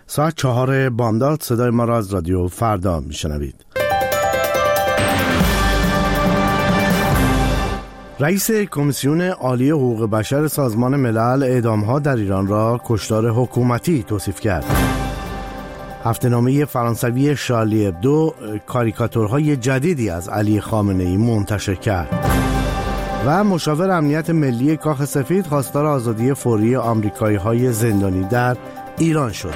ساعت 4 بامداد صدای ما را از رادیو فردا میشنوید. رئیس کمیسیون عالی حقوق بشر سازمان ملل اعدام‌ها در ایران را کشتار حکومتی توصیف کرد. هفته‌نامه فرانسوی شارلی ابدو کاریکاتورهای جدیدی از علی خامنه‌ای منتشر کرد و مشاور امنیت ملی کاخ سفید خواستار آزادی فوری آمریکایی‌های زندانی در ایران شد.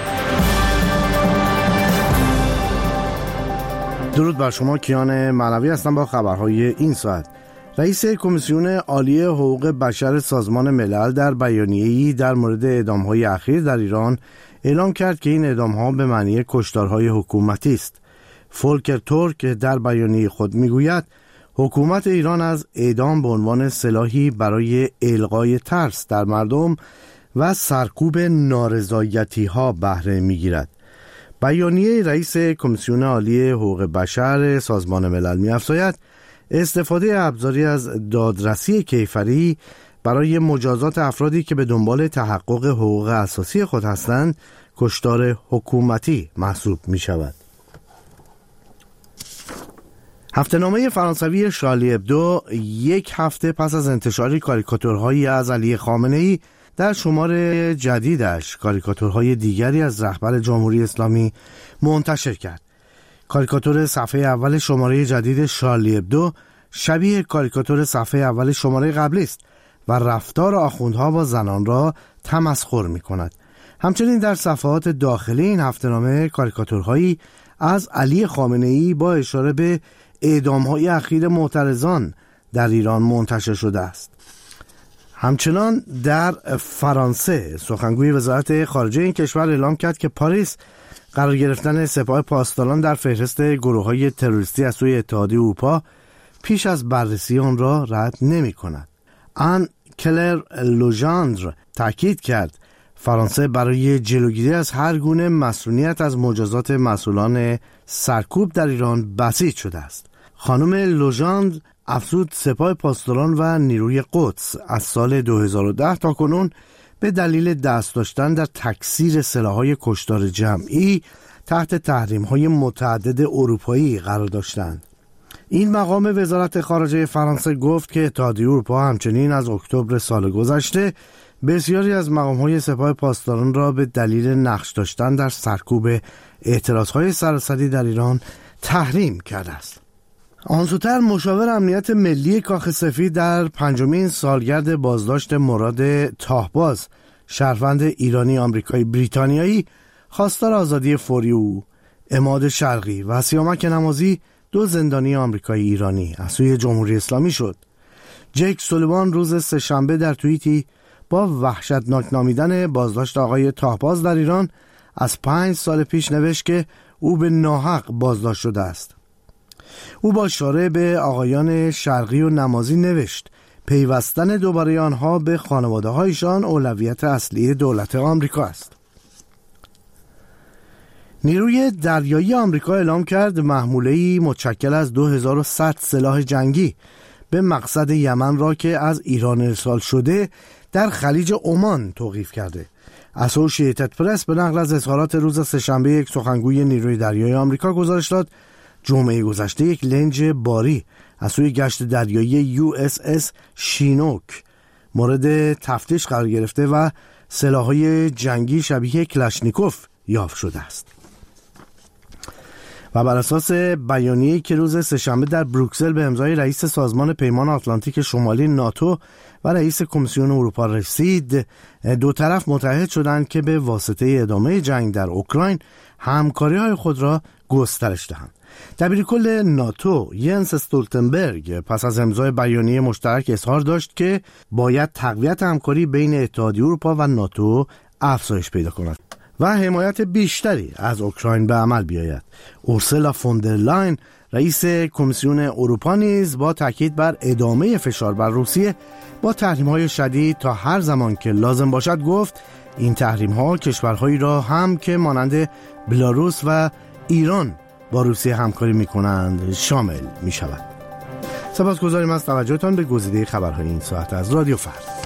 درود بر شما، کیان معنوی هستم با خبرهای این ساعت. رئیس کمیسیون عالی حقوق بشر سازمان ملل در بیانیه‌ای در مورد اعدام‌های اخیر در ایران اعلام کرد که این اعدام‌ها به معنی کشتارهای حکومتی است. فولکر تورک در بیانیه خود می‌گوید حکومت ایران از اعدام به عنوان سلاحی برای القای ترس در مردم و سرکوب نارضایتی‌ها بهره می‌گیرد. بیانیه رئیس کمیسیون عالی حقوق بشر سازمان ملل می‌افزاید استفاده ابزاری از دادرسی کیفری برای مجازات افرادی که به دنبال تحقق حقوق اساسی خود هستند کشتار حکومتی محسوب می شود. هفته‌نامه فرانسوی شارلی ابدو یک هفته پس از انتشار کاریکاتورهایی از علی خامنه‌ای در شمار جدیدش کاریکاتورهای دیگری از رهبر جمهوری اسلامی منتشر کرد. کاریکاتور صفحه اول شماره جدید شارلی ابدو شبیه کاریکاتور صفحه اول شماره قبلی است و رفتار آخوندها با زنان را تمسخر می کند. همچنین در صفحات داخلی این هفته‌نامه کاریکاتورهایی از علی خامنه‌ای با اشاره به اعدام‌های اخیر معترضان در ایران منتشر شده است. همچنان در فرانسه سخنگوی وزارت خارجه این کشور اعلام کرد که پاریس قرار گرفتن سپاه پاسداران در فهرست گروه‌های تروریستی از سوی اتحادیه اروپا پیش از بررسی آن را رد نمی‌کند. آن کلر لوژاندر تاکید کرد فرانسه برای جلوگیری از هر گونه مسئولیت از مجازات مسئولان سرکوب در ایران بسیج شده است. خانم لوژاندر افزود سپاه پاسداران و نیروی قدس از سال 2010 تا کنون به دلیل دست داشتن در تکثیر سلاح‌های کشتار جمعی تحت تحریم‌های متعدد اروپایی قرار داشتند. این مقام وزارت خارجه فرانسه گفت که اتحادیه اروپا همچنین از اکتبر سال گذشته بسیاری از مقام‌های سپاه پاسداران را به دلیل نقش داشتن در سرکوب اعتراض‌های سراسری در ایران تحریم کرده است. آن زودتر مشاور امنیت ملی کاخ سفید در 5مین سالگرد بازداشت مراد تاهباز شهروند ایرانی آمریکایی بریتانیایی خواستار آزادی فوری او، عماد شرقی و سیامک نمازی، دو زندانی آمریکایی ایرانی از سوی جمهوری اسلامی شد. جیک سولیوان روز سه‌شنبه در توییتی با وحشتناک نامیدن بازداشت آقای تاهباز در ایران از 5 سال پیش نوشت که او به ناحق بازداشت شده است. او با اشاره به آقایان شرقی و نمازی نوشت پیوستن دوباره آنها به خانواده هایشان اولویت اصلی دولت آمریکا است. نیروی دریایی آمریکا اعلام کرد محموله‌ای متشکل از 2100 سلاح جنگی به مقصد یمن را که از ایران ارسال شده در خلیج عمان توقیف کرده. اسوشییتد پرس به نقل از اظهارات روز سه‌شنبه یک سخنگوی نیروی دریایی آمریکا گزارش داد جمعه گذشته یک لنج باری از سوی گشت دریایی USS شینوک مورد تفتیش قرار گرفته و سلاح‌های جنگی شبیه کلاشنیکوف یافت شده است. و بر اساس بیانیه‌ای که روز سه‌شنبه در بروکسل به امضای رئیس سازمان پیمان آتلانتیک شمالی ناتو و رئیس کمیسیون اروپا رسید، دو طرف متحد شدند که به واسطه ادامه جنگ در اوکراین همکاری‌های خود را گسترش دهند. دبیرکل ناتو ینس استولتنبرگ پس از امضای بیانیه مشترک اظهار داشت که باید تقویت همکاری بین اتحادیه اروپا و ناتو افزایش پیدا کند و حمایت بیشتری از اوکراین به عمل بیاید. اورسولا فوندرلاین رئیس کمیسیون اروپا نیز با تاکید بر ادامه فشار بر روسیه با تحریم‌های شدید تا هر زمان که لازم باشد گفت این تحریم‌ها کشورهایی را هم که مانند بلاروس و ایران با روسیه همکاری می‌کنند شامل می‌شود. سپاسگزاریم از توجهتان به گزیده خبرهای این ساعت از رادیو فردا.